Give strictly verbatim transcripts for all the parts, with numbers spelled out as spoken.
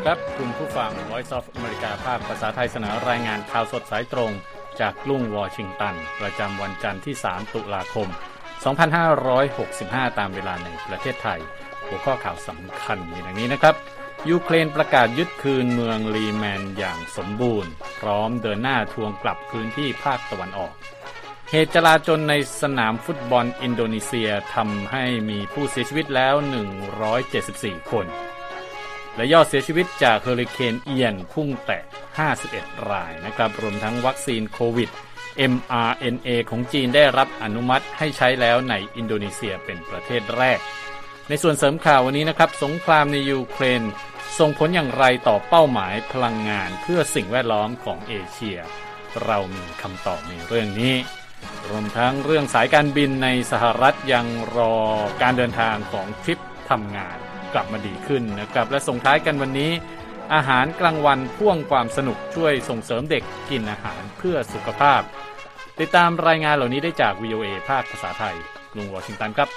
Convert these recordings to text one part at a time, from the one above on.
ครับคุณผู้ฟัง Voice of America ภาคภาษาไทยเสนอรายงานข่าวสดสายตรงจากกรุงวอชิงตันประจำวันจันทร์ที่สามตุลาคมสองพันห้าร้อยหกสิบห้าตามเวลาในประเทศไทยหัวข้อข่าวสำคัญมีดังนี้นะครับยูเครนประกาศยึดคืนเมืองลีแมนอย่างสมบูรณ์พร้อมเดินหน้าทวงกลับพื้นที่ภาคตะวันออกเหตุจลาจลในสนามฟุตบอลอินโดนีเซียทำให้มีผู้เสียชีวิตแล้วหนึ่งร้อยเจ็ดสิบสี่คนและยอดเสียชีวิตจากเฮอริเคนเอียนพุ่งแตะห้าสิบเอ็ดรายนะครับรวมทั้งวัคซีนโควิด เอ็ม อาร์ เอ็น เอ ของจีนได้รับอนุมัติให้ใช้แล้วในอินโดนีเซียเป็นประเทศแรกในส่วนเสริมข่าววันนี้นะครับสงครามในยูเครนส่งผลอย่างไรต่อเป้าหมายพลังงานเพื่อสิ่งแวดล้อมของเอเชียเรามีคำตอบในเรื่องนี้รวมทั้งเรื่องสายการบินในสหรัฐยังรอการเดินทางของทริปทำงานกลับมาดีขึ้นนะครับและส่งท้ายกันวันนี้อาหารกลางวันพ่วงความสนุกช่วยส่งเสริมเด็กกินอาหารเพื่อสุขภาพติดตามรายงานเหล่านี้ได้จาก วี โอ เอ ภาคภาษาไทยกรุงวอชิงตันครับ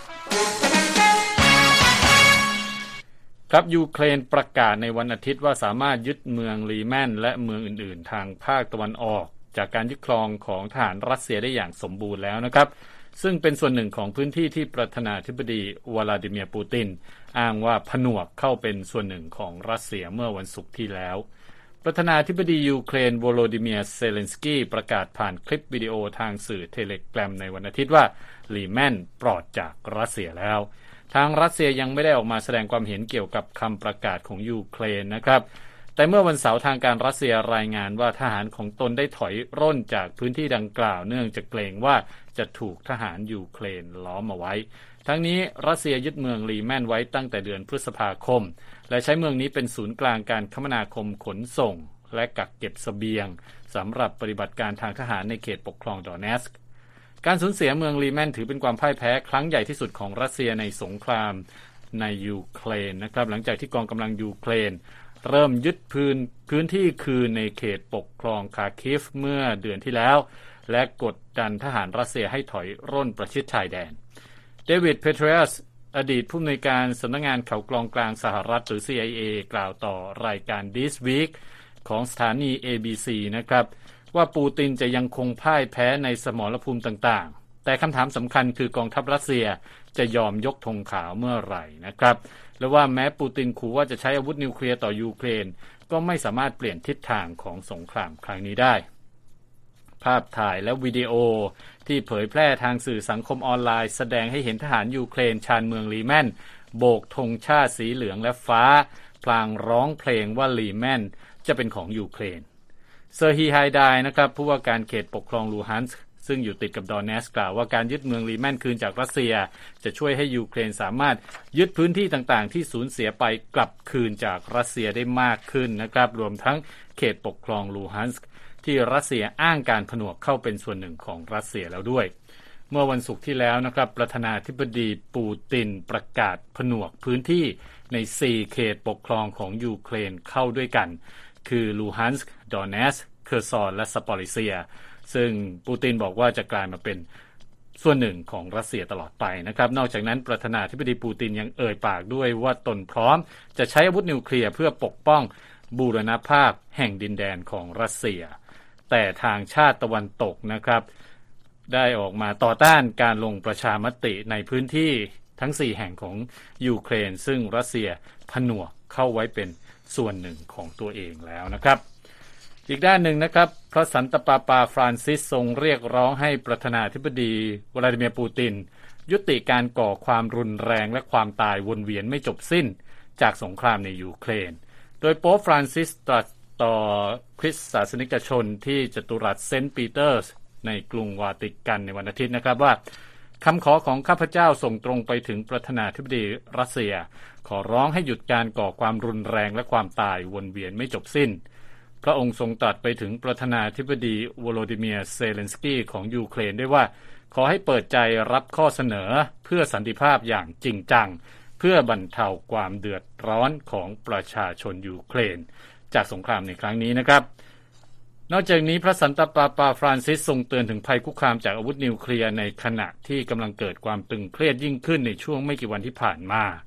ครับยูเครนประกาศในวันอาทิตย์ว่าสามารถยึดเมืองลีแมนและเมืองอื่นๆทางภาคตะวันออกจากการยึดครองของทหารรัสเซียได้อย่างสมบูรณ์แล้วนะครับซึ่งเป็นส่วนหนึ่งของพื้นที่ที่ประธานาธิบดีวลาดิเมียร์ปูตินอ้างว่าผนวกเข้าเป็นส่วนหนึ่งของรัสเซียเมื่อวันศุกร์ที่แล้วประธานาธิบดียูเครนโวโลดิเมียร์เซเลนสกี้ประกาศผ่านคลิปวิดีโอทางสื่อเทเลแกรมในวันอาทิตย์ว่าลีแมนปลอดจากรัสเซียแล้วทางรัสเซียยังไม่ได้ออกมาแสดงความเห็นเกี่ยวกับคำประกาศของยูเครนนะครับแต่เมื่อวันเสาร์ทางการรัสเซียรายงานว่าทหารของตนได้ถอยร่นจากพื้นที่ดังกล่าวเนื่องจากเกรงว่าจะถูกทหารยูเครนล้อมเอาไว้ทั้งนี้รัสเซียยึดเมืองลีแมนไว้ตั้งแต่เดือนพฤษภาคมและใช้เมืองนี้เป็นศูนย์กลางการคมนาคมขนส่งและกักเก็บเสบียงสำหรับปฏิบัติการทางทหารในเขตปกครองดอนเนสก์การสูญเสียเมืองลีแมนถือเป็นความพ่ายแพ้ครั้งใหญ่ที่สุดของรัสเซียในสงครามในยูเครนนะครับหลังจากที่กองกำลังยูเครนเริ่มยึดพื้นพื้นที่คืนในเขตปกครองคาคิฟเมื่อเดือนที่แล้วและกดดันทหารรัสเซียให้ถอยร่นประชิดชายแดนเดวิดเพเทรัสอดีตผู้อำนวยการสำนักงานข่าวกรองกลางสหรัฐหรือ ซี ไอ เอ กล่าวต่อรายการ This Week ของสถานี เอ บี ซี นะครับว่าปูตินจะยังคงพ่ายแพ้ในสมรภูมิต่างๆแต่คำถามสำคัญคือกองทัพรัสเซียจะยอมยกธงขาวเมื่อไหร่นะครับและว่าแม้ปูตินขู่ว่าจะใช้อาวุธนิวเคลียร์ต่อยูเครนก็ไม่สามารถเปลี่ยนทิศทางของสงครามครั้งนี้ได้ภาพถ่ายและวิดีโอที่เผยแพร่ทางสื่อสังคมออนไลน์แสดงให้เห็นทหารยูเครนชานเมืองลีแมนโบกธงชาติสีเหลืองและฟ้าพลางร้องเพลงว่าลีแมนจะเป็นของยูเครนเซอร์ฮีไฮไดนะครับผู้ว่าการเขตปกครองลูฮันส์ซึ่งอยู่ติดกับดอนเนสกล่าวว่าการยึดเมืองลีแมนคืนจากรัสเซียจะช่วยให้ยูเครนสามารถยึดพื้นที่ต่างๆที่สูญเสียไปกลับคืนจากรัสเซียได้มากขึ้นนะครับรวมทั้งเขตปกครองลูฮันส์ที่รัสเซียอ้างการผนวกเข้าเป็นส่วนหนึ่งของรัสเซียแล้วด้วยเมื่อวันศุกร์ที่แล้วนะครับประธานาธิบดีปูตินประกาศผนวกพื้นที่ในสี่เขตปกครองของยูเครนเข้าด้วยกันคือลูฮันส์ดอนเนสเคอร์ซอนและซาปอริเซียซึ่งปูตินบอกว่าจะกลายมาเป็นส่วนหนึ่งของรัสเซียตลอดไปนะครับนอกจากนั้นประธานาธิบดีปูตินยังเอ่ยปากด้วยว่าตนพร้อมจะใช้อาวุธนิวเคลียร์เพื่อปกป้องบูรณภาพแห่งดินแดนของรัสเซียแต่ทางชาติตะวันตกนะครับได้ออกมาต่อต้านการลงประชามติในพื้นที่ทั้งสี่แห่งของยูเครนซึ่งรัสเซียผนวกเข้าไว้เป็นส่วนหนึ่งของตัวเองแล้วนะครับอีกด้านหนึ่งนะครับพระสันตะปาปาฟรานซิสทรงเรียกร้องให้ประธานาธิบดีวลาดิเมียร์ปูตินยุติการก่อความรุนแรงและความตายวนเวียนไม่จบสิ้นจากสงครามในยูเครนโดยโป๊ปฟรานซิสตรัสต่อคริสตศาสนิกชนที่จัตุรัสเซนต์ปีเตอร์สในกรุงวาติกันในวันอาทิตย์นะครับว่าคำขอของข้าพเจ้าส่งตรงไปถึงประธานาธิบดีรัสเซียขอร้องให้หยุดการก่อความรุนแรงและความตายวนเวียนไม่จบสิ้นพระองค์ทรงตรัสไปถึงประธานาธิบดีโวโลดิเมียร์เซเลนสกี้ของยูเครนด้วยว่าขอให้เปิดใจรับข้อเสนอเพื่อสันติภาพอย่างจริงจังเพื่อบรรเทาความเดือดร้อนของประชาชนยูเครนจากสงครามในครั้งนี้นะครับนอกจากนี้พระสันตะปาปาฟรานซิสทรงเตือนถึงภัยคุกคามจากอาวุธนิวเคลียร์ในขณะที่กำลังเกิดความตึงเครียดยิ่งขึ้นในช่วงไม่กี่วันที่ผ่านมา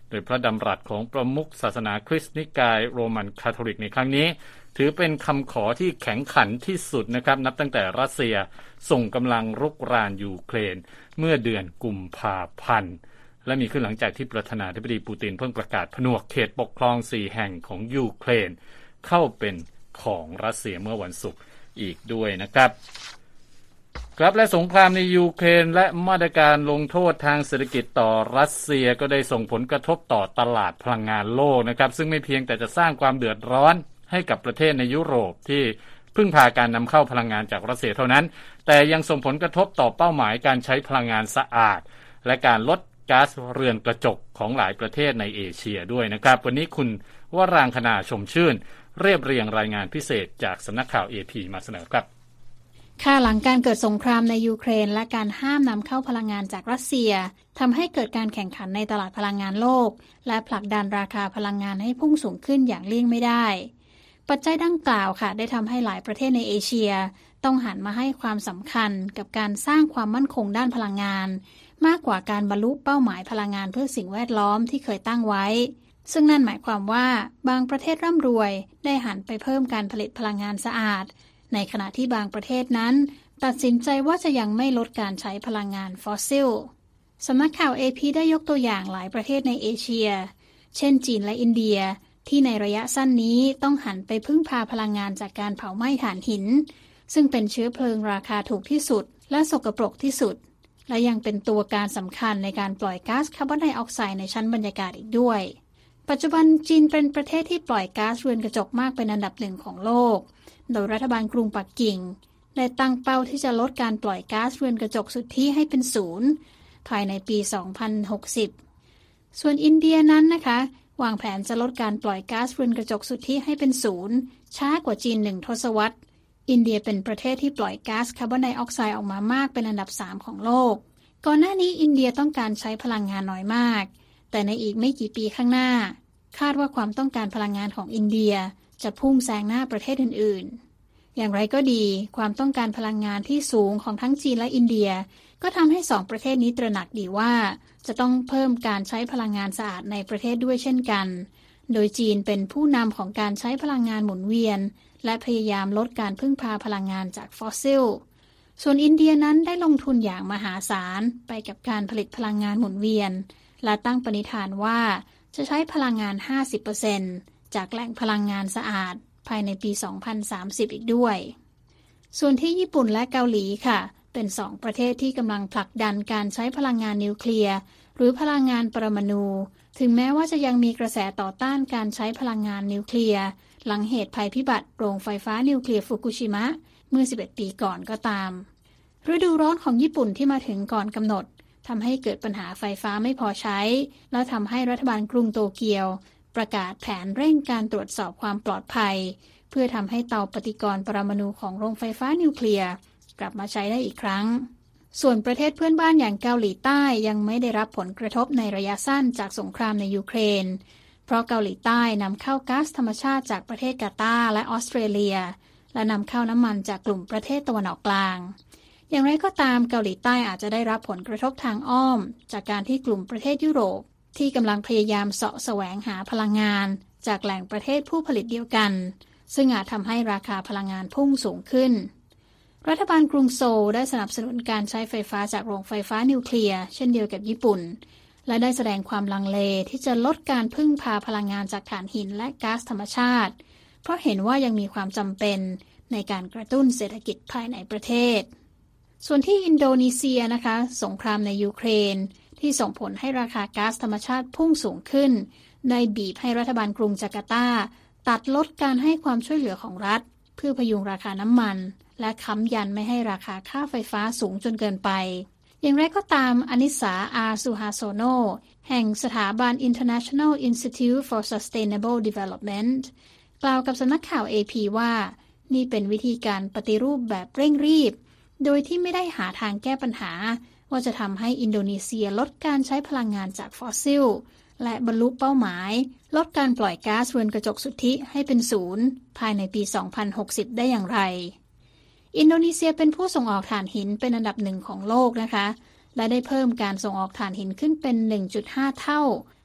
โดยพระดำรัสของประมุขศาสนาคริสต์นิกายโรมันคาทอลิกในครั้งนี้ถือเป็นคำขอที่แข็งขันที่สุดนะครับนับตั้งแต่รัสเซียส่งกำลังรุกรานยูเครนเมื่อเดือนกุมภาพันธ์และมีขึ้นหลังจากที่ประธานาธิบดีปูตินเพิ่งประกาศผนวกเขตปกครองสี่แห่งของยูเครนเข้าเป็นของรัสเซียเมื่อวันศุกร์อีกด้วยนะครับครับและสงครามในยูเครนและมาตรการลงโทษทางเศรษฐกิจต่อรัสเซียก็ได้ส่งผลกระทบต่อตลาดพลังงานโลกนะครับซึ่งไม่เพียงแต่จะสร้างความเดือดร้อนให้กับประเทศในยุโรปที่พึ่งพาการนำเข้าพลังงานจากรัสเซียเท่านั้นแต่ยังส่งผลกระทบต่อเป้าหมายการใช้พลังงานสะอาดและการลดก๊าซเรือนกระจกของหลายประเทศในเอเชียด้วยนะครับวันนี้คุณวรางคณาชมชื่นเรียบเรียงรายงานพิเศษจากสำนักข่าว เอ พี มาเสนอครับค่ะหลังการเกิดสงครามในยูเครนและการห้ามนำเข้าพลังงานจากรัสเซียทำให้เกิดการแข่งขันในตลาดพลังงานโลกและผลักดันราคาพลังงานให้พุ่งสูงขึ้นอย่างเลี่ยงไม่ได้ปัจจัยดังกล่าวค่ะได้ทำให้หลายประเทศในเอเชียต้องหันมาให้ความสำคัญกับการสร้างความมั่นคงด้านพลังงานมากกว่าการบรรลุเป้าหมายพลังงานเพื่อสิ่งแวดล้อมที่เคยตั้งไว้ซึ่งนั่นหมายความว่าบางประเทศร่ำรวยได้หันไปเพิ่มการผลิตพลังงานสะอาดในขณะที่บางประเทศนั้นตัดสินใจว่าจะยังไม่ลดการใช้พลังงานฟอสซิลสำนักข่าว เอ พี ได้ยกตัวอย่างหลายประเทศในเอเชียเช่นจีนและอินเดียที่ในระยะสั้นนี้ต้องหันไปพึ่งพาพลังงานจากการเผาไหม้ถ่านหินซึ่งเป็นเชื้อเพลิงราคาถูกที่สุดและสกปรกที่สุดและยังเป็นตัวการสำคัญในการปล่อยก๊าซคาร์บอนไดออกไซด์ในชั้นบรรยากาศอีกด้วยปัจจุบันจีนเป็นประเทศที่ปล่อยก๊าซเรือนกระจกมากเป็นอันดับหนึ่งของโลกโดยรัฐบาลกรุงปักกิ่งได้ตั้งเป้าที่จะลดการปล่อยก๊าซเรือนกระจกสุทธิให้เป็นศูนย์ภายในปี สองพันหกสิบ ส่วนอินเดียนั้นนะคะวางแผนจะลดการปล่อยก๊าซเรือนกระจกสุทธิให้เป็นศูนย์ช้ากว่าจีนหนึ่งทศวรรษอินเดียเป็นประเทศที่ปล่อยก๊าซคาร์บอนไดออกไซด์ออกมามากเป็นอันดับสามของโลกก่อนหน้านี้อินเดียต้องการใช้พลังงานน้อยมากแต่ในอีกไม่กี่ปีข้างหน้าคาดว่าความต้องการพลังงานของอินเดียจะพุ่งแซงหน้าประเทศอื่นๆอย่างไรก็ดีความต้องการพลังงานที่สูงของทั้งจีนและอินเดียก็ทำให้สองประเทศนี้ตระหนักดีว่าจะต้องเพิ่มการใช้พลังงานสะอาดในประเทศด้วยเช่นกันโดยจีนเป็นผู้นำของการใช้พลังงานหมุนเวียนและพยายามลดการพึ่งพาพลังงานจากฟอสซิลส่วนอินเดียนั้นได้ลงทุนอย่างมหาศาลไปกับการผลิตพลังงานหมุนเวียนและตั้งปณิธานว่าจะใช้พลังงาน ห้าสิบเปอร์เซ็นต์ จากแหล่งพลังงานสะอาดภายในปี สองพันสามสิบ อีกด้วยส่วนที่ญี่ปุ่นและเกาหลีค่ะเป็นสองประเทศที่กำลังผลักดันการใช้พลังงานนิวเคลียร์หรือพลังงานปรมาณูถึงแม้ว่าจะยังมีกระแสต่อต้านการใช้พลังงานนิวเคลียร์หลังเหตุภัยพิบัติโรงไฟฟ้านิวเคลียร์ฟุกุชิมะเมื่อสิบเอ็ดปีก่อนก็ตามฤดูร้อนของญี่ปุ่นที่มาถึงก่อนกำหนดทำให้เกิดปัญหาไฟฟ้าไม่พอใช้และทำให้รัฐบาลกรุงโตเกียวประกาศแผนเร่งการตรวจสอบความปลอดภัยเพื่อทำให้เตาปฏิกรณ์ปรมาณูของโรงไฟฟ้านิวเคลียร์กลับมาใช้ได้อีกครั้งส่วนประเทศเพื่อนบ้านอย่างเกาหลีใต้ยังไม่ได้รับผลกระทบในระยะสั้นจากสงครามในยูเครนเพราะเกาหลีใต้นำเข้าก๊าซธรรมชาติจากประเทศกาตาร์และออสเตรเลียและนำเข้าน้ำมันจากกลุ่มประเทศตะวันออกกลางอย่างไรก็ตามเกาหลีใต้อาจจะได้รับผลกระทบทางอ้อมจากการที่กลุ่มประเทศยุโรปที่กำลังพยายามเสาะแสวงหาพลังงานจากแหล่งประเทศผู้ผลิตเดียวกันซึ่งอาจทำให้ราคาพลังงานพุ่งสูงขึ้นรัฐบาลกรุงโซลได้สนับสนุนการใช้ไฟฟ้าจากโรงไฟฟ้านิวเคลียร์เช่นเดียวกับญี่ปุ่นและได้แสดงความลังเลที่จะลดการพึ่งพาพลังงานจากถ่านหินและก๊าซธรรมชาติเพราะเห็นว่ายังมีความจำเป็นในการกระตุ้นเศรษฐกิจภายในประเทศส่วนที่อินโดนีเซียนะคะสงครามในยูเครนที่ส่งผลให้ราคาก๊าซธรรมชาติพุ่งสูงขึ้นได้บีบให้รัฐบาลกรุงจาการ์ตาตัดลดการให้ความช่วยเหลือของรัฐเพื่อพยุงราคาน้ำมันและค้ำยันไม่ให้ราคาค่าไฟฟ้าสูงจนเกินไปอย่างไรก็ตามอนิสาอาสุฮาโซโนแห่งสถาบัน International Institute for Sustainable Development กล่าวกับสำนักข่าว เอ พี ว่านี่เป็นวิธีการปฏิรูปแบบเร่งรีบโดยที่ไม่ได้หาทางแก้ปัญหาว่าจะทำให้อินโดนีเซียลดการใช้พลังงานจากฟอสซิลและบรรลุเป้าหมายลดการปล่อยก๊าซเรือนกระจกสุทธิให้เป็นศูนย์ภายในปี สองพันหกสิบ ได้อย่างไรอินโดนีเซียเป็นผู้ส่งออกถ่านหินเป็นอันดับหนึ่งของโลกนะคะและได้เพิ่มการส่งออกถ่านหินขึ้นเป็น หนึ่งจุดห้า เท่า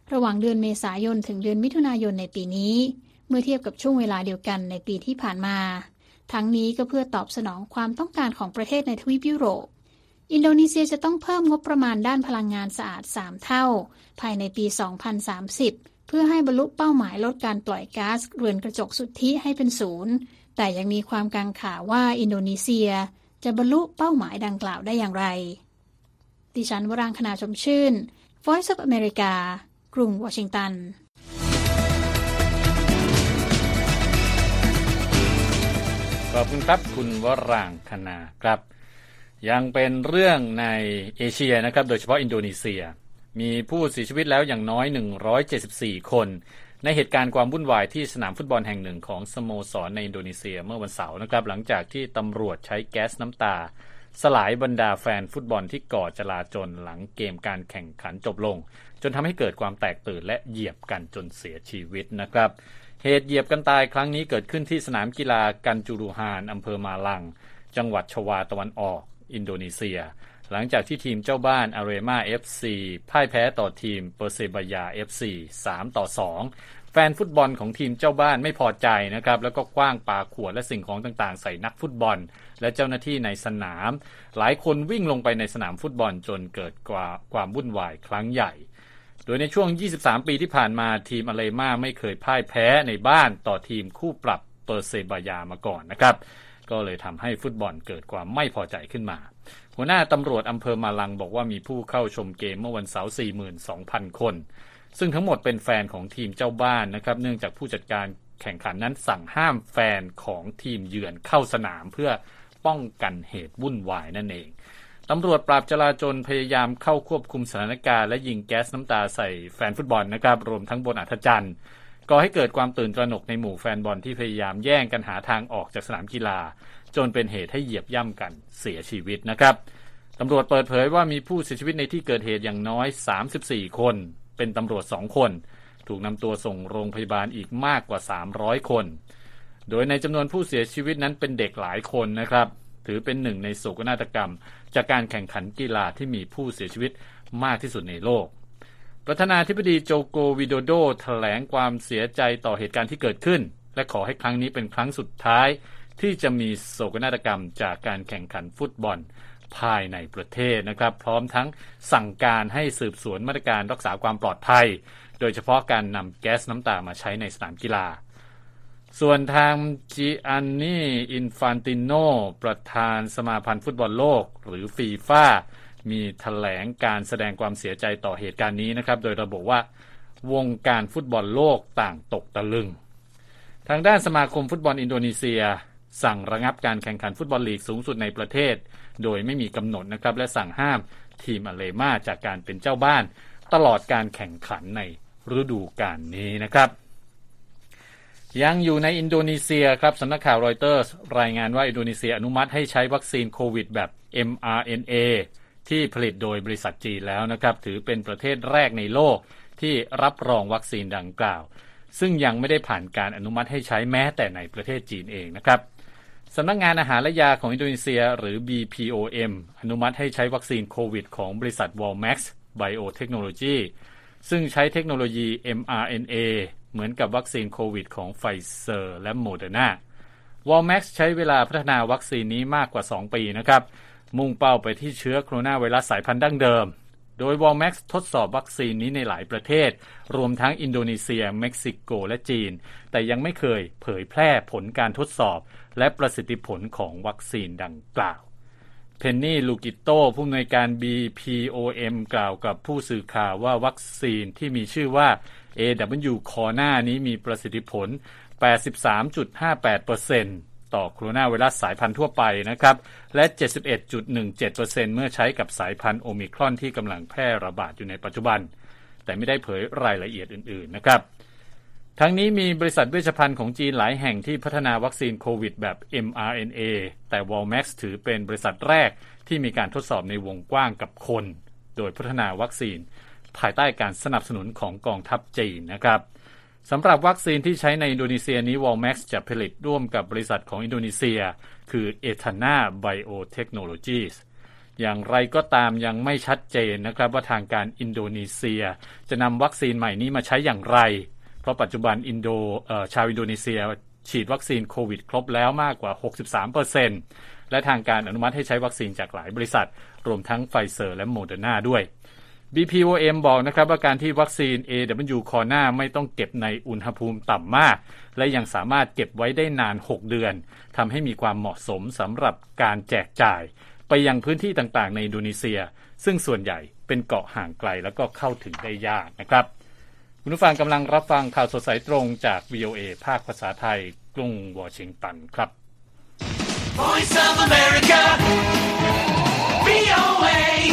ระหว่างเดือนเมษายนถึงเดือนมิถุนายนในปีนี้เมื่อเทียบกับช่วงเวลาเดียวกันในปีที่ผ่านมาทั้งนี้ก็เพื่อตอบสนองความต้องการของประเทศในทวีปยุโรปอินโดนีเซียจะต้องเพิ่มงบประมาณด้านพลังงานสะอาดสามเท่าภายในปี สองพันสามสิบ เพื่อให้บรรลุเป้าหมายลดการปล่อยก๊าซเรือนกระจกสุทธิให้เป็นศูนย์แต่ยังมีความกังขาว่าอินโดนีเซียจะบรรลุเป้าหมายดังกล่าวได้อย่างไรดิฉันวรังคณาชมชื่น Voice of America กรุงวอชิงตันขอบคุณครับคุณวรังคณาครับยังเป็นเรื่องในเอเชียนะครับโดยเฉพาะอินโดนีเซียมีผู้เสียชีวิตแล้วอย่างน้อยหนึ่งร้อยเจ็ดสิบสี่คนในเหตุการณ์ความวุ่นวายที่สนามฟุตบอลแห่งหนึ่งของสโมสรในอินโดนีเซียเมื่อวันเสาร์นะครับหลังจากที่ตำรวจใช้แก๊สน้ำตาสลายบรรดาแฟนฟุตบอลที่ก่อจลาจลหลังเกมการแข่งขันจบลงจนทำให้เกิดความแตกตื่นและเหยียบกันจนเสียชีวิตนะครับเหตุเหยียบกันตายครั้งนี้เกิดขึ้นที่สนามกีฬากันจูรุฮานอำเภอมาลังจังหวัดชวาตะวันออกอินโดนีเซียหลังจากที่ทีมเจ้าบ้านอาเรมา เอฟ ซี พ่ายแพ้ต่อทีมเปอร์เซบายา เอฟ ซี สามต่อสองแฟนฟุตบอลของทีมเจ้าบ้านไม่พอใจนะครับแล้วก็กว้างปาขวดและสิ่งของต่างๆใส่นักฟุตบอลและเจ้าหน้าที่ในสนามหลายคนวิ่งลงไปในสนามฟุตบอลจนเกิดความวุ่นวายครั้งใหญ่โดยในช่วงยี่สิบสามปีที่ผ่านมาทีมอาเรมาไม่เคยพ่ายแพ้ในบ้านต่อทีมคู่ปรับเปอร์เซบายามาก่อนนะครับก็เลยทำให้ฟุตบอลเกิดความไม่พอใจขึ้นมาหัวหน้าตำรวจอำเภอมาลังบอกว่ามีผู้เข้าชมเกมเมื่อวันเสาร์ สี่หมื่นสองพัน คนซึ่งทั้งหมดเป็นแฟนของทีมเจ้าบ้านนะครับเนื่องจากผู้จัดการแข่งขันนั้นสั่งห้ามแฟนของทีมเยือนเข้าสนามเพื่อป้องกันเหตุวุ่นวายนั่นเองตำรวจปราบจลาจลพยายามเข้าควบคุมสถานการณ์และยิงแก๊สน้ำตาใส่แฟนฟุตบอลนะครับรวมทั้งบนอัฐจันทร์ก่อให้เกิดความตื่นตระหนกในหมู่แฟนบอลที่พยายามแย่งกันหาทางออกจากสนามกีฬาจนเป็นเหตุให้เหยียบย่ำกันเสียชีวิตนะครับตำรวจเปิดเผยว่ามีผู้เสียชีวิตในที่เกิดเหตุอย่างน้อยสามสิบสี่คนเป็นตำรวจสองคนถูกนำตัวส่งโรงพยาบาลอีกมากกว่าสามร้อยคนโดยในจำนวนผู้เสียชีวิตนั้นเป็นเด็กหลายคนนะครับถือเป็นหนึ่งในโศกนาฏกรรมจากการแข่งขันกีฬาที่มีผู้เสียชีวิตมากที่สุดในโลกประธานาธิบดีโจโกวิโดโดแถลงความเสียใจต่อเหตุการณ์ที่เกิดขึ้นและขอให้ครั้งนี้เป็นครั้งสุดท้ายที่จะมีโศกนาฏกรรมจากการแข่งขันฟุตบอลภายในประเทศนะครับพร้อมทั้งสั่งการให้สืบสวนมาตรการรักษาความปลอดภัยโดยเฉพาะการนำแก๊สน้ำตามาใช้ในสนามกีฬาส่วนทางจิอันนีอินฟันติโนประธานสมาพันธ์ฟุตบอลโลกหรือฟีฟ่ามีแถลงการแสดงความเสียใจต่อเหตุการณ์นี้นะครับโดยระบุว่าวงการฟุตบอลโลกต่างตกตะลึงทางด้านสมาคมฟุตบอลอินโดนีเซียสั่งระงับการแข่งขันฟุตบอลลีกสูงสุดในประเทศโดยไม่มีกำหนดนะครับและสั่งห้ามทีมอาเรมาจากการเป็นเจ้าบ้านตลอดการแข่งขันในฤดูกาลนี้นะครับยังอยู่ในอินโดนีเซียครับสำนักข่าวรอยเตอร์สรายงานว่าอินโดนีเซียอนุมัติให้ใช้วัคซีนโควิดแบบ เอ็ม อาร์ เอ็น เอ ที่ผลิตโดยบริษัทจีนแล้วนะครับถือเป็นประเทศแรกในโลกที่รับรองวัคซีนดังกล่าวซึ่งยังไม่ได้ผ่านการอนุมัติให้ใช้แม้แต่ในประเทศจีนเองนะครับสำนักงานอาหารและยาของอินโดนีเซียหรือ บี พี โอ เอ็ม อนุมัติให้ใช้วัคซีนโควิดของบริษัท Walmax Biotechnology ซึ่งใช้เทคโนโลยี เอ็ม อาร์ เอ็น เอ เหมือนกับวัคซีนโควิดของไฟเซอร์และโมเดอร์นา Walmax ใช้เวลาพัฒนาวัคซีนนี้มากกว่าสองปีนะครับมุ่งเป้าไปที่เชื้อโคโรนาไวรัสสายพันธุ์ดั้งเดิมโดย Walmax ทดสอบวัคซีนนี้ในหลายประเทศรวมทั้งอินโดนีเซียเม็กซิโกและจีนแต่ยังไม่เคยเผยแพร่ผลการทดสอบและประสิทธิผลของวัคซีนดังกล่าวเพนนี่ลูกิโตผู้อำนวยการ บี พี โอ เอ็ม กล่าวกับผู้สื่อข่าวว่าวัคซีนที่มีชื่อว่า เอ ดับเบิลยู Corona นี้มีประสิทธิผล แปดสิบสามจุดห้าแปดเปอร์เซ็นต์ ต่อโคโรนาไวรัสสายพันธุ์ทั่วไปนะครับและ เจ็ดสิบเอ็ดจุดหนึ่งเจ็ดเปอร์เซ็นต์ เมื่อใช้กับสายพันธุ์โอมิครอนที่กำลังแพร่ระบาดอยู่ในปัจจุบันแต่ไม่ได้เผยรายละเอียดอื่นๆนะครับทั้งนี้มีบริษัทเวชภัณฑ์ของจีนหลายแห่งที่พัฒนาวัคซีนโควิดแบบ เอ็ม อาร์ เอ็น เอ แต่ Walmax ถือเป็นบริษัทแรกที่มีการทดสอบในวงกว้างกับคนโดยพัฒนาวัคซีนภายใต้การสนับสนุนของกองทัพจีนนะครับสำหรับวัคซีนที่ใช้ในอินโดนีเซียนี้ Walmax จะผลิตร่วมกับบริษัทของอินโดนีเซียคือ Etana Biotechnologies อย่างไรก็ตามยังไม่ชัดเจนนะครับว่าทางการอินโดนีเซียจะนำวัคซีนใหม่นี้มาใช้อย่างไรเพราะปัจจุบันอินโดเอ่อชาวอินโดนีเซียฉีดวัคซีนโควิดครบแล้วมากกว่า หกสิบสามเปอร์เซ็นต์ และทางการอนุมัติให้ใช้วัคซีนจากหลายบริษัทรวมทั้งไฟเซอร์และโมเดอร์นาด้วย บี พี โอ เอ็ม บอกนะครับว่าการที่วัคซีน เอ ดับเบิลยู Corona ไม่ต้องเก็บในอุณหภูมิต่ำมากและยังสามารถเก็บไว้ได้นานหกเดือนทำให้มีความเหมาะสมสำหรับการแจกจ่ายไปยังพื้นที่ต่างๆในอินโดนีเซียซึ่งส่วนใหญ่เป็นเกาะห่างไกลแล้วก็เข้าถึงได้ยากนะครับคุณผู้ฟังกำลังรับฟังข่าวสดสายตรงจาก วี โอ เอ ภาคภาษาไทยกรุงวอชิงตันครับ Voice of America วี โอ เอ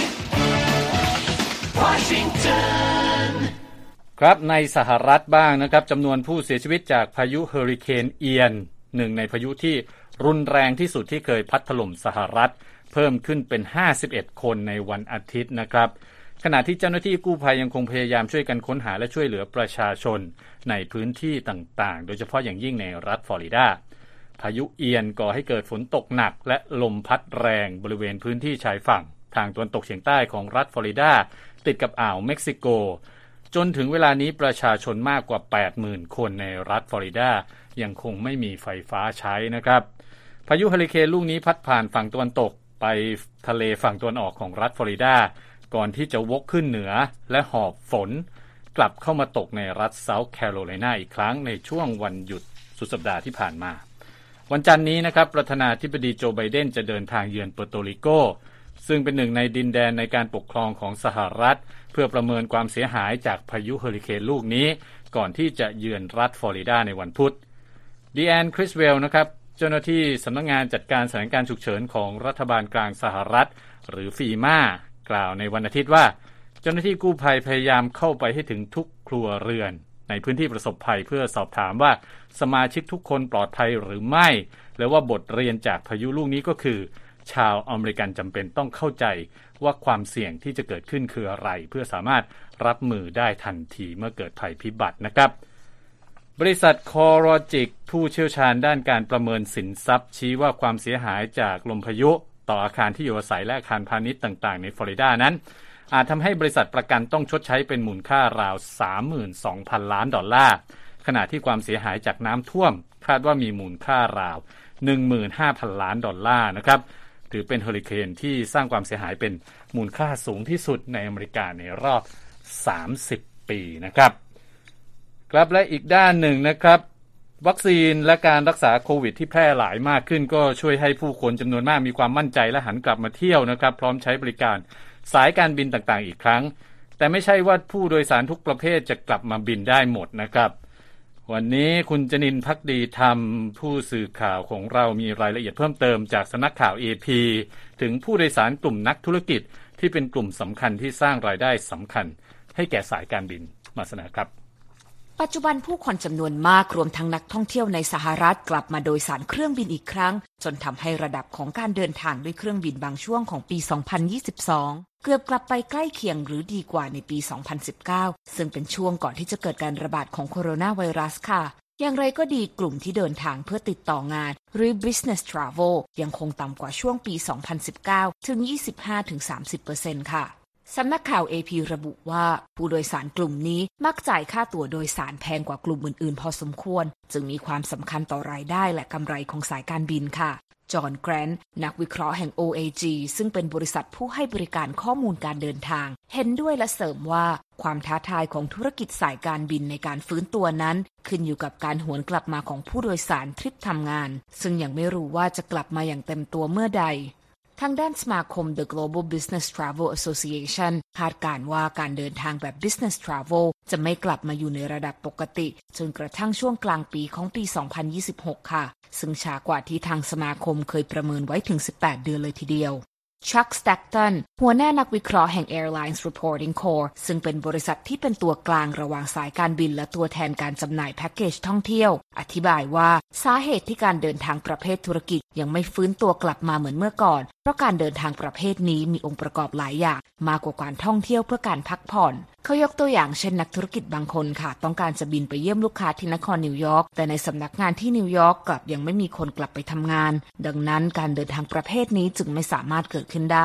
Washington ครับในสหรัฐบ้างนะครับจำนวนผู้เสียชีวิตจากพายุเฮอริเคนเอียนหนึ่งในพายุที่รุนแรงที่สุดที่เคยพัดถล่มสหรัฐเพิ่มขึ้นเป็นห้าสิบเอ็ดคนในวันอาทิตย์นะครับขณะที่เจ้าหน้าที่กู้ภัยยังคงพยายามช่วยกันค้นหาและช่วยเหลือประชาชนในพื้นที่ต่างๆโดยเฉพาะอย่างยิ่งในรัฐฟลอริดาพายุเอียนก่อให้เกิดฝนตกหนักและลมพัดแรงบริเวณพื้นที่ชายฝั่งทางตะวันตกเฉียงใต้ของรัฐฟลอริดาติดกับอ่าวเม็กซิโกจนถึงเวลานี้ประชาชนมากกว่า แปดหมื่น คนในรัฐฟลอริดายังคงไม่มีไฟฟ้าใช้นะครับพายุเฮอริเคนลูกนี้พัดผ่านฝั่งตะวันตกไปทะเลฝั่งตะวันออกของรัฐฟลอริดาก่อนที่จะวกขึ้นเหนือและหอบฝนกลับเข้ามาตกในรัฐเซาท์แคโรไลนาอีกครั้งในช่วงวันหยุดสุดสัปดาห์ที่ผ่านมาวันจันทร์นี้นะครับประธานาธิบดีโจไบเดนจะเดินทางเยือนเปอร์โตริโกซึ่งเป็นหนึ่งในดินแดนในการปกครองของสหรัฐเพื่อประเมินความเสียหายจากพายุเฮอริเคนลูกนี้ก่อนที่จะเยือนรัฐฟลอริดาในวันพุธดีแอนคริสเวลนะครับเจ้าหน้าที่สำนักงานจัดการสถานการณ์ฉุกเฉินของรัฐบาลกลางสหรัฐหรือฟีม่ากล่าวในวันอาทิตย์ว่าเจ้าหน้าที่กู้ภัยพยายามเข้าไปให้ถึงทุกครัวเรือนในพื้นที่ประสบภัยเพื่อสอบถามว่าสมาชิกทุกคนปลอดภัยหรือไม่และว่าบทเรียนจากพายุลูกนี้ก็คือชาวอเมริกันจำเป็นต้องเข้าใจว่าความเสี่ยงที่จะเกิดขึ้นคืออะไรเพื่อสามารถรับมือได้ทันทีเมื่อเกิดภัยพิบัตินะครับบริษัทคอรอจิกผู้เชี่ยวชาญด้านการประเมินสินทรัพย์ชี้ว่าความเสียหายจากลมพายุต่ออาคารที่อยู่อาศัยและอาคารพาณิชย์ต่างๆในฟลอริดานั้นอาจทำให้บริษัทประกันต้องชดใช้เป็นมูลค่าราว สามหมื่นสองพัน ล้านดอลลาร์ขณะที่ความเสียหายจากน้ำท่วมคาดว่ามีมูลค่าราว หนึ่งหมื่นห้าพัน ล้านดอลลาร์นะครับถือเป็นเฮอริเคนที่สร้างความเสียหายเป็นมูลค่าสูงที่สุดในอเมริกาในรอบสามสิบปีนะครับครับและอีกด้านหนึ่งนะครับวัคซีนและการรักษาโควิดที่แพร่หลายมากขึ้นก็ช่วยให้ผู้คนจำนวนมากมีความมั่นใจและหันกลับมาเที่ยวนะครับพร้อมใช้บริการสายการบินต่างๆอีกครั้งแต่ไม่ใช่ว่าผู้โดยสารทุกประเภทจะกลับมาบินได้หมดนะครับวันนี้คุณจนินทร์ภักดีธรรมผู้สื่อข่าวของเรามีรายละเอียดเพิ่มเติมจากสำนักข่าว เอ พี ถึงผู้โดยสารกลุ่มนักธุรกิจที่เป็นกลุ่มสำคัญที่สร้างรายได้สำคัญให้แก่สายการบินมาเสนอครับปัจจุบันผู้คนจำนวนมากรวมทั้งนักท่องเที่ยวในสหรัฐกลับมาโดยสารเครื่องบินอีกครั้งจนทำให้ระดับของการเดินทางด้วยเครื่องบินบางช่วงของปี สองพันยี่สิบสอง เกือบกลับไปใกล้เคียงหรือดีกว่าในปี สองพันสิบเก้า ซึ่งเป็นช่วงก่อนที่จะเกิดการระบาดของโคโรนาไวรัสค่ะอย่างไรก็ดีกลุ่มที่เดินทางเพื่อติดต่องานหรือ business travel ยังคงต่ำกว่าช่วงปี สองพันสิบเก้า ถึง ยี่สิบห้าถึงสามสิบเปอร์เซ็นต์ ค่ะสำนักข่าว เอ พี ระบุว่าผู้โดยสารกลุ่มนี้มักจ่ายค่าตั๋วโดยสารแพงกว่ากลุ่มอื่นๆพอสมควรจึงมีความสำคัญต่อรายได้และกำไรของสายการบินค่ะจอห์นแกรนท์นักวิเคราะห์แห่ง โอ เอ จี ซึ่งเป็นบริษัทผู้ให้บริการข้อมูลการเดินทางเห็นด้วยและเสริมว่าความท้าทายของธุรกิจสายการบินในการฟื้นตัวนั้นขึ้นอยู่กับการหวนกลับมาของผู้โดยสารทริปทำงานซึ่งยังไม่รู้ว่าจะกลับมาอย่างเต็มตัวเมื่อใดทางด้านสมาคม The Global Business Travel Association คาดการณ์ว่าการเดินทางแบบ Business Travel จะไม่กลับมาอยู่ในระดับปกติจนกระทั่งช่วงกลางปีของปี สองพันยี่สิบหก ค่ะซึ่งช้ากว่าที่ทางสมาคมเคยประเมินไว้ถึง สิบแปด เดือนเลยทีเดียวชัก สแต็กตันหัวหน้านักวิเคราะห์แห่ง Airlines Reporting Corp ซึ่งเป็นบริษัทที่เป็นตัวกลางระหว่างสายการบินและตัวแทนการจำหน่ายแพ็กเกจท่องเที่ยวอธิบายว่าสาเหตุที่การเดินทางประเภทธุรกิจยังไม่ฟื้นตัวกลับมาเหมือนเมื่อก่อนเพราะการเดินทางประเภทนี้มีองค์ประกอบหลายอย่างมากกว่าการท่องเที่ยวเพื่อการพักผ่อนเขายกตัวอย่างเช่นนักธุรกิจบางคนค่ะต้องการจะบินไปเยี่ยมลูกค้าที่นครนิวยอร์กแต่ในสำนักงานที่นิวยอร์กกลับยังไม่มีคนกลับไปทำงานดังนั้นการเดินทางประเภทนี้จึงไม่สามารถเกิดขึ้นได้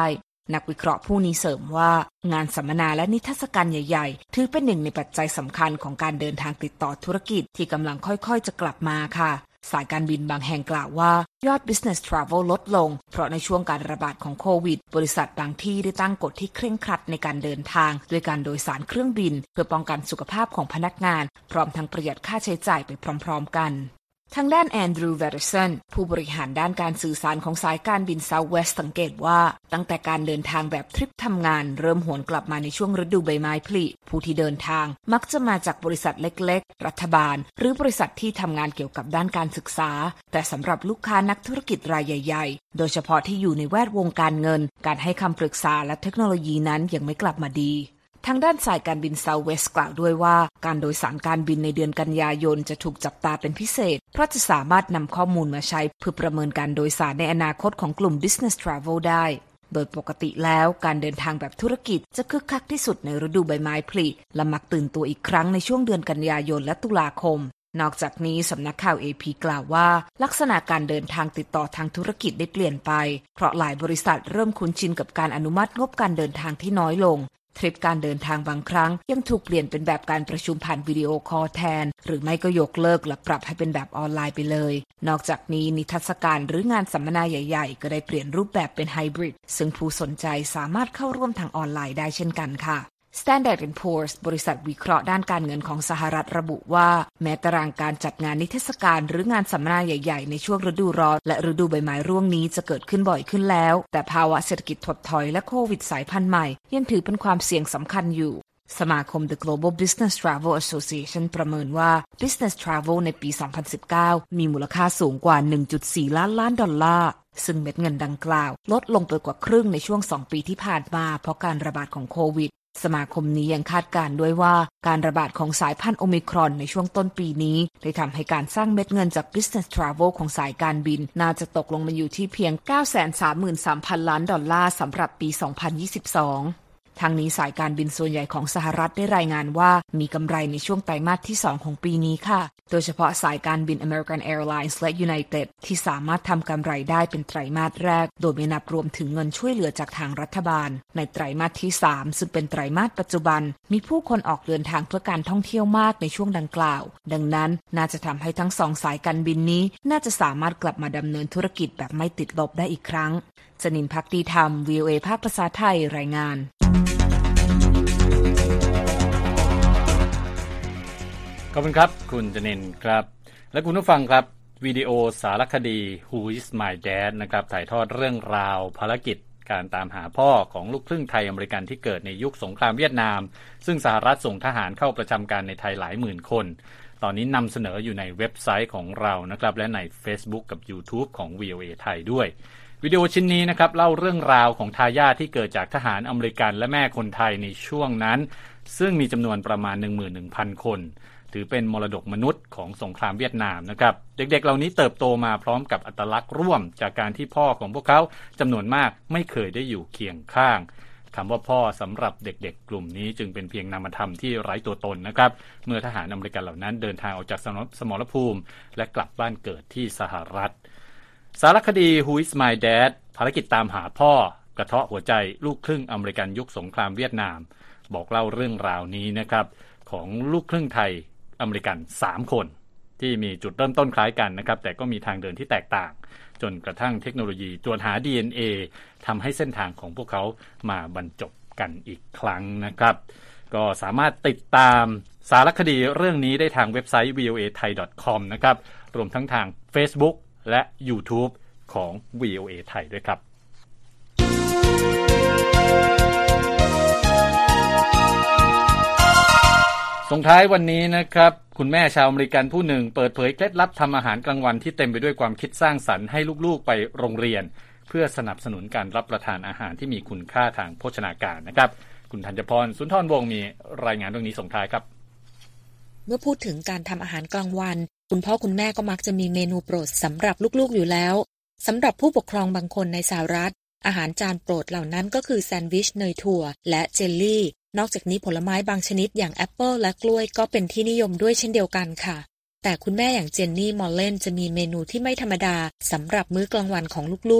นักวิเคราะห์ผู้นี้เสริมว่างานสัมมนาและนิทรรศการใหญ่ๆถือเป็นหนึ่งในปัจจัยสำคัญของการเดินทางติดต่อธุรกิจที่กำลังค่อยๆจะกลับมาค่ะสายการบินบางแห่งกล่าวว่ายอด business travel ลดลงเพราะในช่วงการระบาดของโควิดบริษัทบางที่ได้ตั้งกฎที่เคร่งครัดในการเดินทางด้วยการโดยสารเครื่องบินเพื่อป้องกันสุขภาพของพนักงานพร้อมทั้งประหยัดค่าใช้จ่ายไปพร้อมๆกันทางด้านแอนดรูว์ แวตเตอร์สันผู้บริหารด้านการสื่อสารของสายการบิน Southwest สังเกตว่าตั้งแต่การเดินทางแบบทริปทำงานเริ่มหวนกลับมาในช่วงฤดูใบไม้ผลิผู้ที่เดินทางมักจะมาจากบริษัทเล็กๆรัฐบาลหรือบริษัทที่ทำงานเกี่ยวกับด้านการศึกษาแต่สำหรับลูกค้านักธุรกิจรายใหญ่ๆโดยเฉพาะที่อยู่ในแวดวงการเงินการให้คำปรึกษาและเทคโนโลยีนั้นยังไม่กลับมาดีทางด้านสายการบิน Southwest กล่าวด้วยว่าการโดยสารการบินในเดือนกันยายนจะถูกจับตาเป็นพิเศษเพราะจะสามารถนำข้อมูลมาใช้เพื่อประเมินการโดยสารในอนาคตของกลุ่ม Business Travel ได้โดยปกติแล้วการเดินทางแบบธุรกิจจะคึกคักที่สุดในฤดูใบไม้ผลิและมักตื่นตัวอีกครั้งในช่วงเดือนกันยายนและตุลาคมนอกจากนี้สำนักข่าว เอ พี กล่าวว่าลักษณะการเดินทางติดต่อทางธุรกิจได้เปลี่ยนไปเพราะหลายบริษัทเริ่มคุ้นชินกับการอนุมัติงบการเดินทางที่น้อยลงทริปการเดินทางบางครั้งยังถูกเปลี่ยนเป็นแบบการประชุมผ่านวิดีโอคอลแทนหรือไม่ก็ยกเลิกและปรับให้เป็นแบบออนไลน์ไปเลยนอกจากนี้นิทรรศการหรืองานสัมมนาใหญ่ๆก็ได้เปลี่ยนรูปแบบเป็นไฮบริดซึ่งผู้สนใจสามารถเข้าร่วมทางออนไลน์ได้เช่นกันค่ะ Standard แอนด์ Poor's บริษัทวิเคราะห์ด้านการเงินของสหรัฐระบุว่าแม้ตารางการจัดงานนิทรรศการหรืองานสัมมนาใหญ่ๆในช่วงฤดูร้อนและฤดูใบไม้ร่วงนี้จะเกิดขึ้นบ่อยขึ้นแล้วแต่ภาวะเศรษฐกิจถดถอยและโควิดสายพันธุ์ใหม่ยังถือเป็นความเสี่ยงสำคัญอยู่สมาคม The Global Business Travel Association ประเมินว่า Business Travel ในปี สองพันสิบเก้า มีมูลค่าสูงกว่า หนึ่งจุดสี่ ล้านล้านดอลลาร์ซึ่งเม็ดเงินดังกล่าวลดลงไปกว่าครึ่งในช่วงสองปีที่ผ่านมาเพราะการระบาดของโควิดสมาคมนี้ยังคาดการณ์ด้วยว่าการระบาดของสายพันธุ์โอมิครอนในช่วงต้นปีนี้ได้ทำให้การสร้างเม็ดเงินจาก Business Travel ของสายการบินน่าจะตกลงมาอยู่ที่เพียง เก้าแสนสามหมื่นสามพัน ล้านดอลลาร์สำหรับปี สองพันยี่สิบสองทางนี้สายการบินส่วนใหญ่ของสหรัฐได้รายงานว่ามีกำไรในช่วงไตรมาสที่สองของปีนี้ค่ะโดยเฉพาะสายการบิน American Airlines และ United ที่สามารถทำกำไรได้เป็นไตรมาสแรกโดยไม่นับรวมถึงเงินช่วยเหลือจากทางรัฐบาลในไตรมาสที่สามซึ่งเป็นไตรมาสปัจจุบันมีผู้คนออกเดินทางเพื่อการท่องเที่ยวมากในช่วงดังกล่าวดังนั้นน่าจะทำให้ทั้งสองสายการบินนี้น่าจะสามารถกลับมาดำเนินธุรกิจแบบไม่ติดลบได้อีกครั้งจนินท์ ภักดีธรรม วี โอ เอ ภาคภาษาไทยรายงานขอบคุณครับคุณจนินท์ครับและคุณผู้ฟังครับวิดีโอสารคดี Who is my dad นะครับถ่ายทอดเรื่องราวภารกิจการตามหาพ่อของลูกครึ่งไทยอเมริกันที่เกิดในยุคสงครามเวียดนามซึ่งสหรัฐส่งทหารเข้าประจำการในไทยหลายหมื่นคนตอนนี้นำเสนออยู่ในเว็บไซต์ของเรานะครับและใน Facebook กับ YouTube ของ วี โอ เอ ไทยด้วยวิดีโอชิ้นนี้นะครับเล่าเรื่องราวของทายาทที่เกิดจากทหารอเมริกันและแม่คนไทยในช่วงนั้นซึ่งมีจำนวนประมาณ หนึ่งหมื่นหนึ่งพัน คนถือเป็นมรดกมนุษย์ของสงครามเวียดนามนะครับเด็กๆเหล่านี้เติบโตมาพร้อมกับอัตลักษณ์ร่วมจากการที่พ่อของพวกเขาจำนวนมากไม่เคยได้อยู่เคียงข้างคำว่าพ่อสำหรับเด็กๆกลุ่มนี้จึงเป็นเพียงนามธรรมที่ไร้ตัวตนนะครับเมื่อทหารอเมริกันเหล่านั้นเดินทางออกจากสมรภูมิและกลับบ้านเกิดที่สหรัฐสารคดี Who is my dad ภารกิจตามหาพ่อกระเทาะหัวใจลูกครึ่งอเมริกันยุคสงครามเวียดนามบอกเล่าเรื่องราวนี้นะครับของลูกครึ่งไทยอเมริกันสามคนที่มีจุดเริ่มต้นคล้ายกันนะครับแต่ก็มีทางเดินที่แตกต่างจนกระทั่งเทคโนโลยีตรวจหา ดี เอ็น เอ ทำให้เส้นทางของพวกเขามาบรรจบกันอีกครั้งนะครับก็สามารถติดตามสารคดีเรื่องนี้ได้ทางเว็บไซต์ วี โอ เอ ไทย ดอท คอม นะครับรวมทั้งทาง Facebook และ YouTube ของ วี โอ เอ ไทยด้วยครับส่งท้ายวันนี้นะครับคุณแม่ชาวอเมริกันผู้หนึ่งเปิดเผยเคล็ดลับทำอาหารกลางวันที่เต็มไปด้วยความคิดสร้างสรรค์ให้ลูกๆไปโรงเรียนเพื่อสนับสนุนการรับประทานอาหารที่มีคุณค่าทางโภชนาการนะครับคุณธัญพรสุนทรวงศ์มีรายงานเรื่องนี้ส่งท้ายครับเมื่อพูดถึงการทำอาหารกลางวันคุณพ่อคุณแม่ก็มักจะมีเมนูโปรดสำหรับลูกๆอยู่แล้วสำหรับผู้ปกครองบางคนในสหรัฐอาหารจานโปรดเหล่านั้นก็คือแซนด์วิชเนยถั่วและเจลลี่นอกจากนี้ผลไม้บางชนิดอย่างแอปเปิลและกล้วยก็เป็นที่นิยมด้วยเช่นเดียวกันค่ะแต่คุณแม่อย่างเจนนี่มอลเลนจะมีเมนูที่ไม่ธรรมดาสำหรับมื้อกลางวันของลูก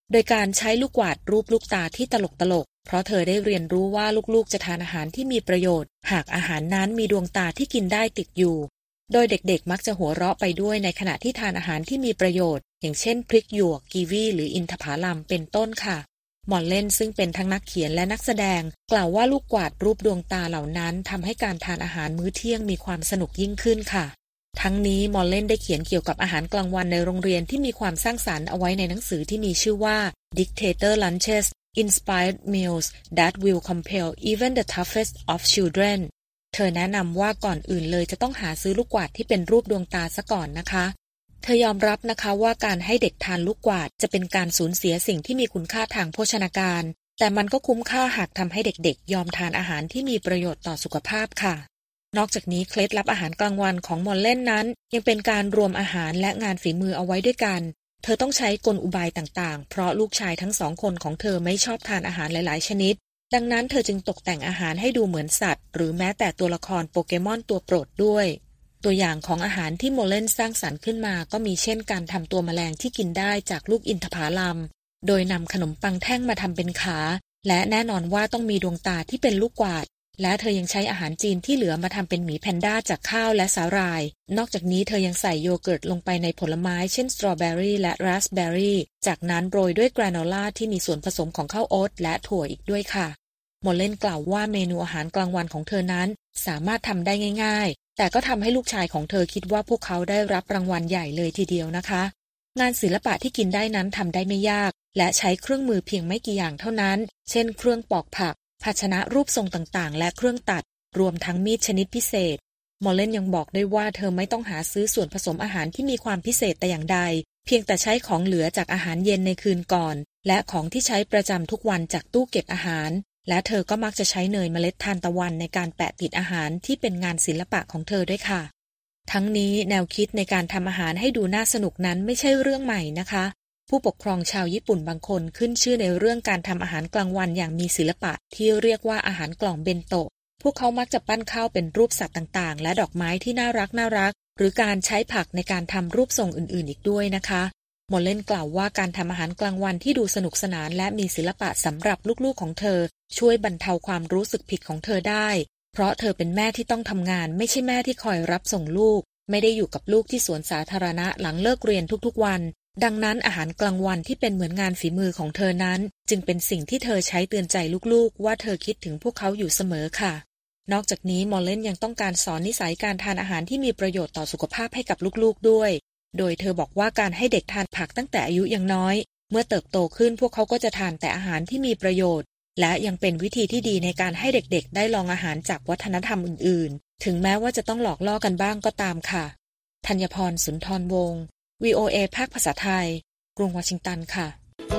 โดยการใช้ลูกกวาดรูปลูกตาที่ตลกตลกเพราะเธอได้เรียนรู้ว่าลูกๆจะทานอาหารที่มีประโยชน์หากอาหารนั้นมีดวงตาที่กินได้ติดอยู่โดยเด็กๆมักจะหัวเราะไปด้วยในขณะที่ทานอาหารที่มีประโยชน์อย่างเช่นพริกหยวกกีวีหรืออินทผลัมเป็นต้นค่ะมอลเลนซึ่งเป็นทั้งนักเขียนและนักแสดงกล่าวว่าลูกกวาดรูปดวงตาเหล่านั้นทำให้การทานอาหารมื้อเที่ยงมีความสนุกยิ่งขึ้นค่ะทั้งนี้มอลเลนได้เขียนเกี่ยวกับอาหารกลางวันในโรงเรียนที่มีความสร้างสรรค์เอาไว้ในหนังสือที่มีชื่อว่า Dictator Lunches Inspired Meals That Will Compel Even the Toughest of Children เธอแนะนำว่าก่อนอื่นเลยจะต้องหาซื้อลูกกวาดที่เป็นรูปดวงตาซะก่อนนะคะเธอยอมรับนะคะว่าการให้เด็กทานลูกกวาดจะเป็นการสูญเสียสิ่งที่มีคุณค่าทางโภชนาการแต่มันก็คุ้มค่าหากทำให้เด็กๆยอมทานอาหารที่มีประโยชน์ต่อสุขภาพค่ะนอกจากนี้เคล็ดลับอาหารกลางวันของมอลเลนนั้นยังเป็นการรวมอาหารและงานฝีมือเอาไว้ด้วยกันเธอต้องใช้กลอุบายต่างๆเพราะลูกชายทั้งสองคนของเธอไม่ชอบทานอาหารหลายๆชนิดดังนั้นเธอจึงตกแต่งอาหารให้ดูเหมือนสัตว์หรือแม้แต่ตัวละครโปเกมอนตัวโปรดด้วยตัวอย่างของอาหารที่โมเลนสร้างสรรค์ขึ้นมาก็มีเช่นการทำตัวแมลงที่กินได้จากลูกอินทผลัมโดยนำขนมปังแท่งมาทำเป็นขาและแน่นอนว่าต้องมีดวงตาที่เป็นลูกกวาดและเธอยังใช้อาหารจีนที่เหลือมาทำเป็นหมีแพนด้าจากข้าวและสาหร่ายนอกจากนี้เธอยังใส่โยเกิร์ตลงไปในผลไม้เช่นสตรอเบอรี่และราสเบอรี่จากนั้นโรยด้วยแกรโนล่าที่มีส่วนผสมของข้าวโอ๊ตและถั่วอีกด้วยค่ะโมเลนกล่าวว่าเมนูอาหารกลางวันของเธอนั้นสามารถทำได้ง่ายๆแต่ก็ทำให้ลูกชายของเธอคิดว่าพวกเขาได้รับรางวัลใหญ่เลยทีเดียวนะคะงานศิลปะที่กินได้นั้นทำได้ไม่ยากและใช้เครื่องมือเพียงไม่กี่อย่างเท่านั้นเช่นเครื่องปอกผักภาชนะรูปทรงต่างๆและเครื่องตัดรวมทั้งมีดชนิดพิเศษมอลเลนยังบอกด้วยว่าเธอไม่ต้องหาซื้อส่วนผสมอาหารที่มีความพิเศษแต่อย่างใดเพียงแต่ใช้ของเหลือจากอาหารเย็นในคืนก่อนและของที่ใช้ประจำทุกวันจากตู้เก็บอาหารและเธอก็มักจะใช้เนยเมล็ดทานตะวันในการแปะติดอาหารที่เป็นงานศิลปะของเธอด้วยค่ะทั้งนี้แนวคิดในการทำอาหารให้ดูน่าสนุกนั้นไม่ใช่เรื่องใหม่นะคะผู้ปกครองชาวญี่ปุ่นบางคนขึ้นชื่อในเรื่องการทำอาหารกลางวันอย่างมีศิลปะที่เรียกว่าอาหารกล่องเบนโตะพวกเขามักจะปั้นข้าวเป็นรูปสัตว์ต่างๆและดอกไม้ที่น่ารักน่ารักหรือการใช้ผักในการทำรูปทรงอื่นๆอีกด้วยนะคะโมเลนกล่าวว่าการทำอาหารกลางวันที่ดูสนุกสนานและมีศิลปะสำหรับลูกๆของเธอช่วยบรรเทาความรู้สึกผิดของเธอได้เพราะเธอเป็นแม่ที่ต้องทำงานไม่ใช่แม่ที่คอยรับส่งลูกไม่ได้อยู่กับลูกที่สวนสาธารณะหลังเลิกเรียนทุกๆวันดังนั้นอาหารกลางวันที่เป็นเหมือนงานฝีมือของเธอนั้นจึงเป็นสิ่งที่เธอใช้เตือนใจลูกๆว่าเธอคิดถึงพวกเขาอยู่เสมอค่ะนอกจากนี้มอลเลนยังต้องการสอนนิสัยการทานอาหารที่มีประโยชน์ต่อสุขภาพให้กับลูกๆด้วยโดยเธอบอกว่าการให้เด็กทานผักตั้งแต่อายุยังน้อยเมื่อเติบโตขึ้นพวกเขาก็จะทานแต่อาหารที่มีประโยชน์และยังเป็นวิธีที่ดีในการให้เด็กๆได้ลองอาหารจากวัฒนธรรมอื่นๆถึงแม้ว่าจะต้องหลอกล่อกันบ้างก็ตามค่ะธัญพร สุนทรวงศ์ วี โอ เอ ภาคภาษาไทยกรุงวอชิงตันค่ะ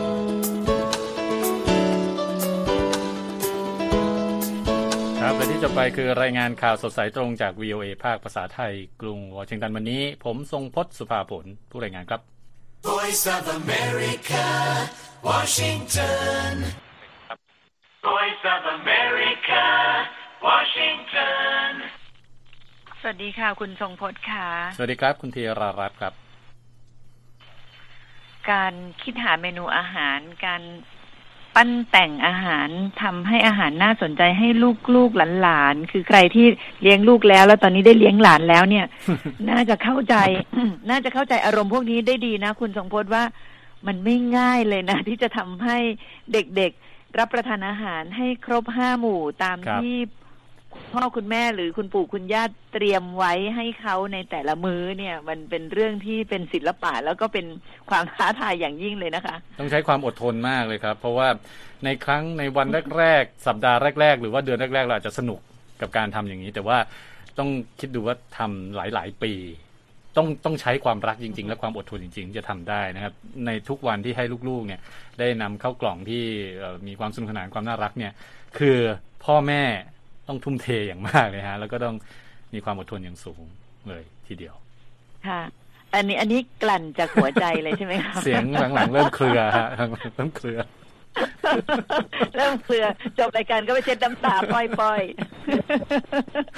ครับและที่จะไปคือรายงานข่าวสดใสตรงจาก วี โอ เอ ภาคภาษาไทยกรุงวอชิงตันวันนี้ผมทรงพจน์สุภาผลผู้รายงานครับ Voice of America Washington Voice of America Washington สวัสดีค่ะคุณทรงพจน์ค่ะสวัสดีครับคุณธีรารัตน์ครับการคิดหาเมนูอาหารการปั้นแต่งอาหารทำให้อาหารน่าสนใจให้ลูกๆหลานๆคือใครที่เลี้ยงลูกแล้วแล้วตอนนี้ได้เลี้ยงหลานแล้วเนี่ย น่าจะเข้าใจ น่าจะเข้าใจอารมณ์พวกนี้ได้ดีนะคุณทรงพจน์ว่ามันไม่ง่ายเลยนะที่จะทำให้เด็กๆรับประทานอาหารให้ครบห้าหมู่ตามที่พ่อคุณแม่หรือคุณปู่คุณย่าเตรียมไว้ให้เขาในแต่ละมื้อเนี่ยมันเป็นเรื่องที่เป็นศิลปะแล้วก็เป็นความท้าทายอย่างยิ่งเลยนะคะต้องใช้ความอดทนมากเลยครับเพราะว่าในครั้งในวันแรกๆสัปดาห์แรกๆหรือว่าเดือนแรกๆเราอาจจะสนุกกับการทำอย่างนี้แต่ว่าต้องคิดดูว่าทำหลายๆปีต้องต้องใช้ความรักจริงๆและความอดทนจริงๆจะทำได้นะครับในทุกวันที่ให้ลูกๆเนี่ยได้นำเข้ากล่องที่มีความสนุกสนานความน่ารักเนี่ยคือพ่อแม่ต้องทุ่มเทอย่างมากเลยฮะแล้วก็ต้องมีความอดทนอย่างสูงเลยทีเดียวค่ะอันนี้อันนี้กลั่นจากหัวใจเลยใช่ไหมคะเสียงหลังๆเริ่มเครือฮะเริ่มเครือเริ่มเครือจบรายการก็ไปเช็ดน้ำตาป้อย